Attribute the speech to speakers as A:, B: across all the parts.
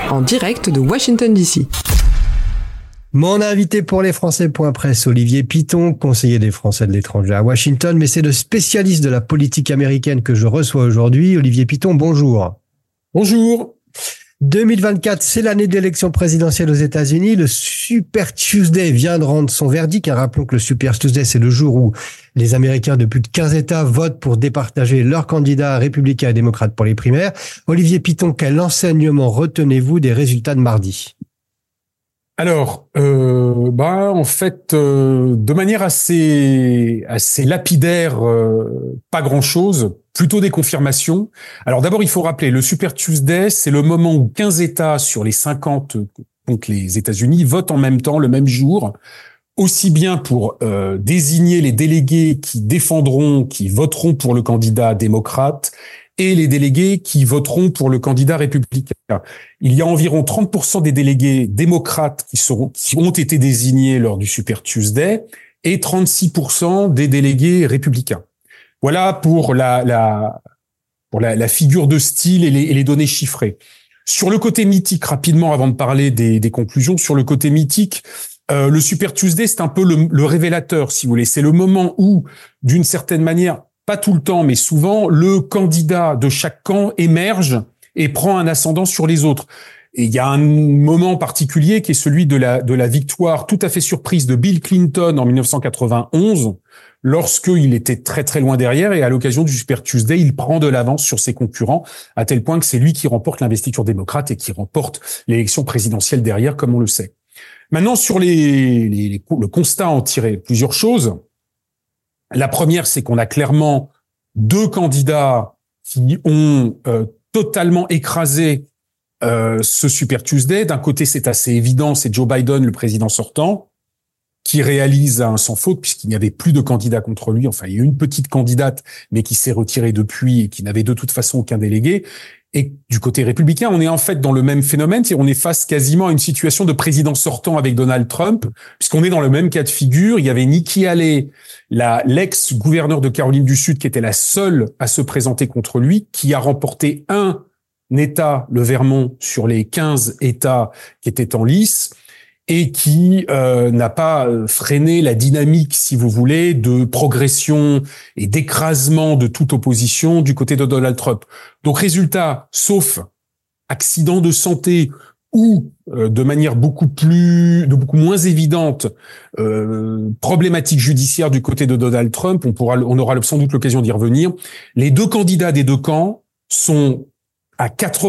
A: en direct de Washington DC.
B: Mon invité pour les Français.presse, Olivier Piton, conseiller des Français de l'étranger à Washington, mais c'est le spécialiste de la politique américaine que je reçois aujourd'hui. Olivier Piton, bonjour.
C: Bonjour.
B: 2024, c'est l'année d'élection présidentielle aux États-Unis. Le Super Tuesday vient de rendre son verdict. Rappelons que le Super Tuesday, c'est le jour où les Américains de plus de 15 États votent pour départager leurs candidats républicains et démocrates pour les primaires. Olivier Piton, quel enseignement retenez-vous des résultats de mardi ?
C: Alors, en fait, de manière assez lapidaire, pas grand-chose, plutôt des confirmations. Alors d'abord, il faut rappeler, le Super Tuesday, c'est le moment où 15 États sur les 50, donc les États-Unis, votent en même temps, le même jour, aussi bien pour désigner les délégués qui voteront pour le candidat démocrate, et les délégués qui voteront pour le candidat républicain. Il y a environ 30% des délégués démocrates qui ont été désignés lors du Super Tuesday et 36% des délégués républicains. Voilà pour la figure de style et les données chiffrées. Sur le côté mythique, rapidement, avant de parler des conclusions, sur le côté mythique, le Super Tuesday, c'est un peu le révélateur, si vous voulez. C'est le moment où, d'une certaine manière, pas tout le temps, mais souvent, le candidat de chaque camp émerge et prend un ascendant sur les autres. Et il y a un moment particulier qui est celui de la victoire tout à fait surprise de Bill Clinton en 1991, lorsqu'il était très très loin derrière, et à l'occasion du Super Tuesday, il prend de l'avance sur ses concurrents, à tel point que c'est lui qui remporte l'investiture démocrate et qui remporte l'élection présidentielle derrière, comme on le sait. Maintenant, sur le constat à en tirer plusieurs choses. La première, c'est qu'on a clairement deux candidats qui ont totalement écrasé ce Super Tuesday. D'un côté, c'est assez évident, c'est Joe Biden, le président sortant, qui réalise un sans faute puisqu'il n'y avait plus de candidats contre lui. Enfin, il y a eu une petite candidate, mais qui s'est retirée depuis et qui n'avait de toute façon aucun délégué. Et du côté républicain, on est en fait dans le même phénomène, on est face quasiment à une situation de président sortant avec Donald Trump, puisqu'on est dans le même cas de figure. Il y avait Nikki Haley, l'ex-gouverneur de Caroline du Sud, qui était la seule à se présenter contre lui, qui a remporté un État, le Vermont, sur les 15 États qui étaient en lice, et qui n'a pas freiné la dynamique, si vous voulez, de progression et d'écrasement de toute opposition du côté de Donald Trump. Donc résultat, sauf accident de santé ou de manière beaucoup moins évidente, problématique judiciaire du côté de Donald Trump, on aura sans doute l'occasion d'y revenir. Les deux candidats des deux camps sont à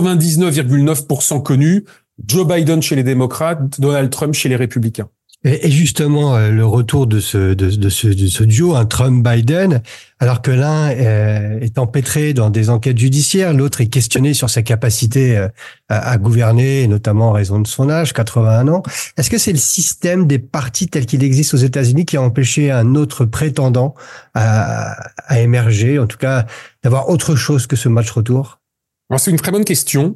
C: 99,9% connus. Joe Biden chez les démocrates, Donald Trump chez les républicains.
B: Et justement, le retour de ce duo, un Trump-Biden, alors que l'un est empêtré dans des enquêtes judiciaires, l'autre est questionné sur sa capacité à gouverner, notamment en raison de son âge, 81 ans. Est-ce que c'est le système des partis tel qu'il existe aux États-Unis qui a empêché un autre prétendant à émerger, en tout cas d'avoir autre chose que ce match retour ?
C: Alors, c'est une très bonne question.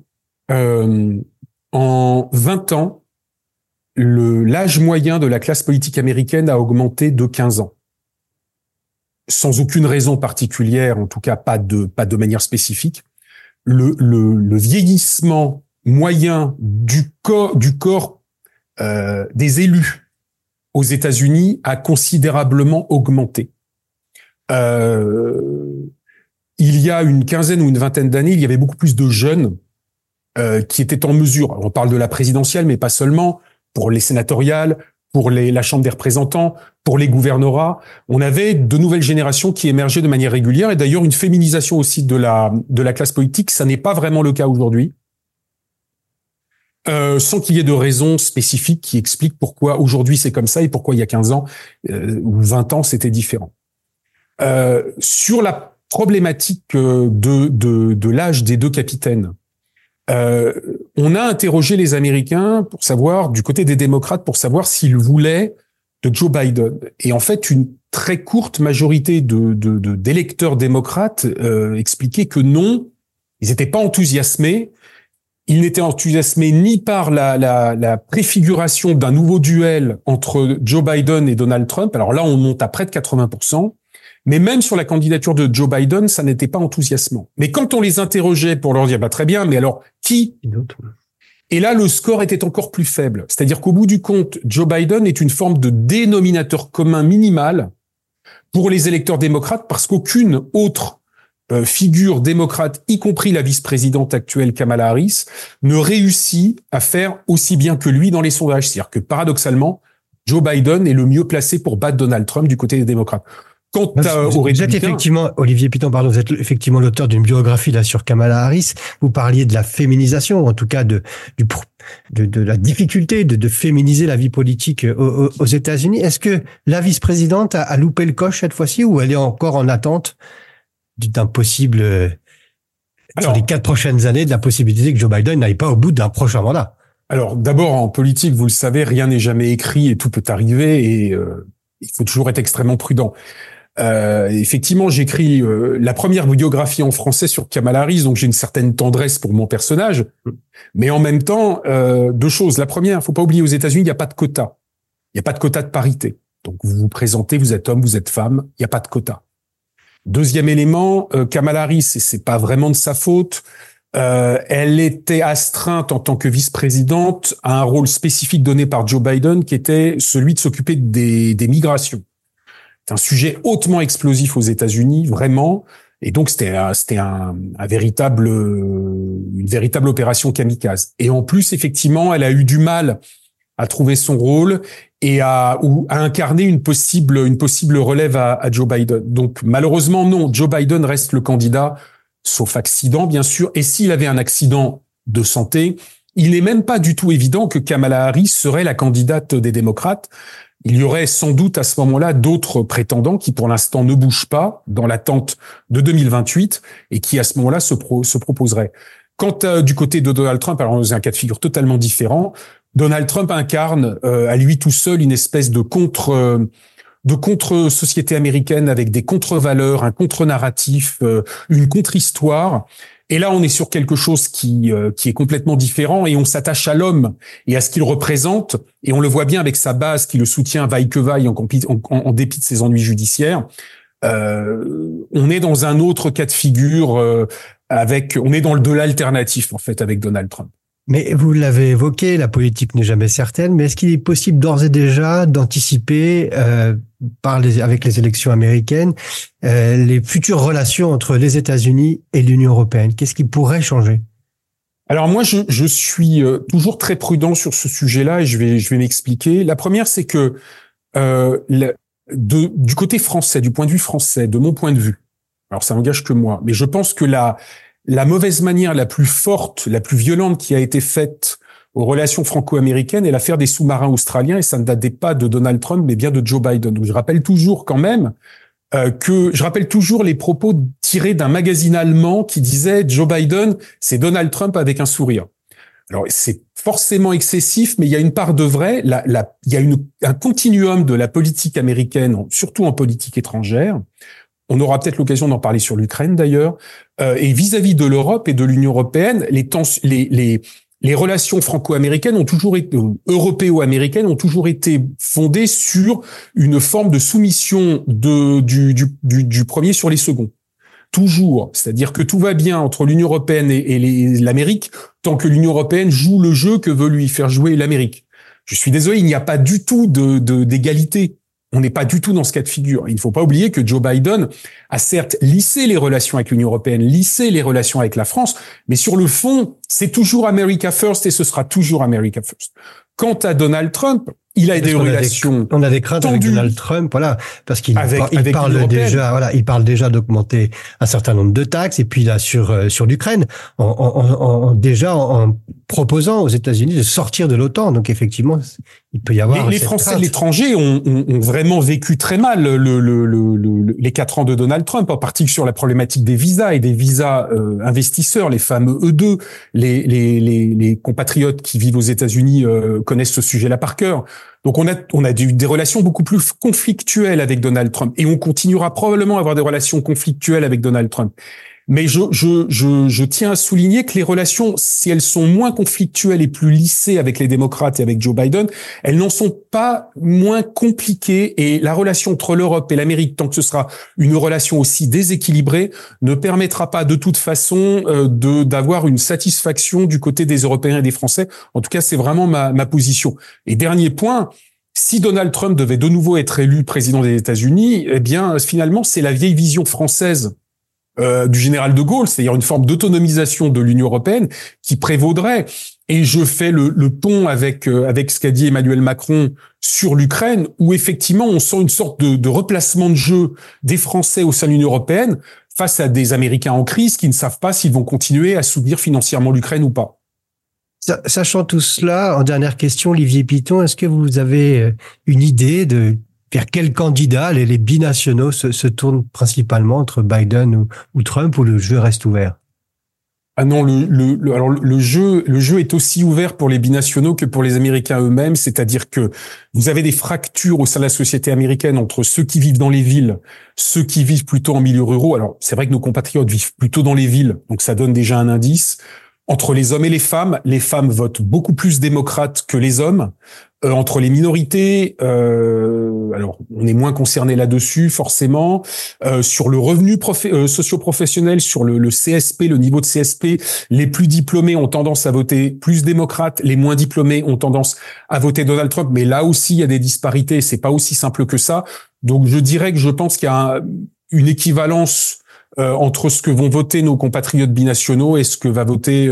C: En 20 ans, l'âge moyen de la classe politique américaine a augmenté de 15 ans. Sans aucune raison particulière, en tout cas pas de manière spécifique. Le vieillissement moyen du corps des élus aux États-Unis a considérablement augmenté. Il y a une quinzaine ou une vingtaine d'années, il y avait beaucoup plus de jeunes qui étaient en mesure, on parle de la présidentielle, mais pas seulement, pour les sénatoriales, pour la Chambre des représentants, pour les gouvernorats, on avait de nouvelles générations qui émergeaient de manière régulière, et d'ailleurs une féminisation aussi de la classe politique. Ça n'est pas vraiment le cas aujourd'hui, sans qu'il y ait de raisons spécifiques qui expliquent pourquoi aujourd'hui c'est comme ça et pourquoi il y a 15 ans ou 20 ans c'était différent. Sur la problématique de l'âge des deux capitaines, on a interrogé les Américains pour savoir, du côté des démocrates, pour savoir s'ils voulaient de Joe Biden. Et en fait, une très courte majorité d'électeurs démocrates expliquaient que non, ils n'étaient pas enthousiasmés. Ils n'étaient enthousiasmés ni par la préfiguration d'un nouveau duel entre Joe Biden et Donald Trump. Alors là, on monte à près de 80%. Mais même sur la candidature de Joe Biden, ça n'était pas enthousiasmant. Mais quand on les interrogeait pour leur dire, très bien, mais alors, qui Et là, le score était encore plus faible. C'est-à-dire qu'au bout du compte, Joe Biden est une forme de dénominateur commun minimal pour les électeurs démocrates parce qu'aucune autre figure démocrate, y compris la vice-présidente actuelle Kamala Harris, ne réussit à faire aussi bien que lui dans les sondages. C'est-à-dire que paradoxalement, Joe Biden est le mieux placé pour battre Donald Trump du côté des démocrates. Quant aux
B: vous êtes effectivement, Olivier Piton, pardon, vous êtes effectivement l'auteur d'une biographie là sur Kamala Harris. Vous parliez de la féminisation, ou en tout cas de la difficulté de féminiser la vie politique aux États-Unis. Est-ce que la vice-présidente a loupé le coche cette fois-ci, ou elle est encore en attente d'un possible, sur les 4 prochaines années, de la possibilité que Joe Biden n'aille pas au bout d'un prochain mandat?
C: Alors, d'abord, en politique, vous le savez, rien n'est jamais écrit et tout peut arriver et il faut toujours être extrêmement prudent. Effectivement, j'écris la première biographie en français sur Kamala Harris, donc j'ai une certaine tendresse pour mon personnage. Mais en même temps, 2 choses. La première, faut pas oublier, aux États-Unis, il n'y a pas de quota. Il n'y a pas de quota de parité. Donc, vous vous présentez, vous êtes homme, vous êtes femme, il n'y a pas de quota. Deuxième élément, Kamala Harris, et c'est pas vraiment de sa faute, elle était astreinte en tant que vice-présidente à un rôle spécifique donné par Joe Biden, qui était celui de s'occuper des migrations. C'est un sujet hautement explosif aux États-Unis, vraiment, et donc c'était une véritable opération kamikaze. Et en plus, effectivement, elle a eu du mal à trouver son rôle et à incarner une possible relève à Joe Biden. Donc malheureusement non, Joe Biden reste le candidat, sauf accident bien sûr. Et s'il avait un accident de santé, il n'est même pas du tout évident que Kamala Harris serait la candidate des démocrates. Il y aurait sans doute à ce moment-là d'autres prétendants qui pour l'instant ne bougent pas dans l'attente de 2028 et qui à ce moment-là se proposeraient. Quant du côté de Donald Trump, alors c'est un cas de figure totalement différent. Donald Trump incarne à lui tout seul une espèce de contre-société américaine avec des contre-valeurs, un contre-narratif, une contre-histoire. Et là, on est sur quelque chose qui est complètement différent et on s'attache à l'homme et à ce qu'il représente. Et on le voit bien avec sa base qui le soutient vaille que vaille en dépit de ses ennuis judiciaires. On est dans un autre cas de figure on est dans de l'alternatif en fait avec Donald Trump.
B: Mais vous l'avez évoqué, la politique n'est jamais certaine, mais est-ce qu'il est possible d'ores et déjà d'anticiper, avec les élections américaines, les futures relations entre les États-Unis et l'Union européenne? Qu'est-ce qui pourrait changer?
C: Alors moi, je suis toujours très prudent sur ce sujet-là et je vais m'expliquer. La première, c'est que du côté français, du point de vue français, de mon point de vue, alors ça n'engage que moi, mais je pense que la mauvaise manière la plus forte, la plus violente qui a été faite aux relations franco-américaines est l'affaire des sous-marins australiens, et ça ne datait pas de Donald Trump, mais bien de Joe Biden. Donc je rappelle toujours quand même les propos tirés d'un magazine allemand qui disait Joe Biden, c'est Donald Trump avec un sourire. Alors c'est forcément excessif, mais il y a une part de vrai. Il y a un continuum de la politique américaine, surtout en politique étrangère. On aura peut-être l'occasion d'en parler sur l'Ukraine d'ailleurs. Et vis-à-vis de l'Europe et de l'Union européenne, les relations franco-américaines ont toujours été, européo-américaines ont toujours été fondées sur une forme de soumission du premier sur les seconds. Toujours. C'est-à-dire que tout va bien entre l'Union européenne et l'Amérique tant que l'Union européenne joue le jeu que veut lui faire jouer l'Amérique. Je suis désolé, il n'y a pas du tout d'égalité. On n'est pas du tout dans ce cas de figure. Il ne faut pas oublier que Joe Biden a certes lissé les relations avec l'Union européenne, lissé les relations avec la France, mais sur le fond, c'est toujours America First et ce sera toujours America First. Quant à Donald Trump, il a des relations.
B: On a des craintes avec Donald Trump, voilà, parce qu'il parle déjà d'augmenter un certain nombre de taxes, et puis là sur l'Ukraine, en proposant aux États-Unis de sortir de l'OTAN. Donc effectivement, il peut y avoir
C: les Français de l'étranger ont vraiment vécu très mal les 4 ans de Donald Trump, en particulier sur la problématique des visas et des visas investisseurs, les fameux E2. Les compatriotes qui vivent aux États-Unis connaissent ce sujet-là par cœur. Donc on a des relations beaucoup plus conflictuelles avec Donald Trump et on continuera probablement à avoir des relations conflictuelles avec Donald Trump. Mais je tiens à souligner que les relations, si elles sont moins conflictuelles et plus lissées avec les démocrates et avec Joe Biden, elles n'en sont pas moins compliquées. Et la relation entre l'Europe et l'Amérique, tant que ce sera une relation aussi déséquilibrée, ne permettra pas de toute façon d'avoir une satisfaction du côté des Européens et des Français. En tout cas, c'est vraiment ma position. Et dernier point, si Donald Trump devait de nouveau être élu président des États-Unis, eh bien, finalement, c'est la vieille vision française du général de Gaulle, c'est-à-dire une forme d'autonomisation de l'Union européenne qui prévaudrait. Et je fais le pont avec ce qu'a dit Emmanuel Macron sur l'Ukraine, où effectivement on sent une sorte de replacement de jeu des Français au sein de l'Union européenne face à des Américains en crise qui ne savent pas s'ils vont continuer à soutenir financièrement l'Ukraine ou pas.
B: Sachant tout cela, en dernière question, Olivier Piton, est-ce que vous avez une idée de vers quel candidat les binationaux se tournent principalement entre Biden ou Trump, ou le jeu reste ouvert?
C: Ah non, alors le jeu est aussi ouvert pour les binationaux que pour les Américains eux-mêmes, c'est-à-dire que vous avez des fractures au sein de la société américaine entre ceux qui vivent dans les villes, ceux qui vivent plutôt en milieu ruraux. Alors c'est vrai que nos compatriotes vivent plutôt dans les villes, donc ça donne déjà un indice. Entre les hommes et les femmes votent beaucoup plus démocrates que les hommes. Entre les minorités, alors on est moins concerné là-dessus forcément. Sur le revenu socio-professionnel, sur le CSP, le niveau de CSP, les plus diplômés ont tendance à voter plus démocrate, les moins diplômés ont tendance à voter Donald Trump. Mais là aussi, il y a des disparités. C'est pas aussi simple que ça. Donc je dirais que je pense qu'il y a une équivalence entre ce que vont voter nos compatriotes binationaux et ce que va voter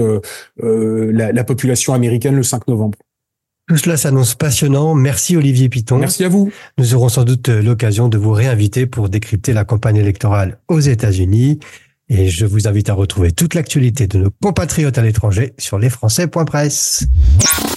C: la population américaine le 5 novembre.
B: Tout cela s'annonce passionnant. Merci Olivier Piton.
C: Merci à vous.
B: Nous aurons sans doute l'occasion de vous réinviter pour décrypter la campagne électorale aux États-Unis. Et je vous invite à retrouver toute l'actualité de nos compatriotes à l'étranger sur lesfrançais.press.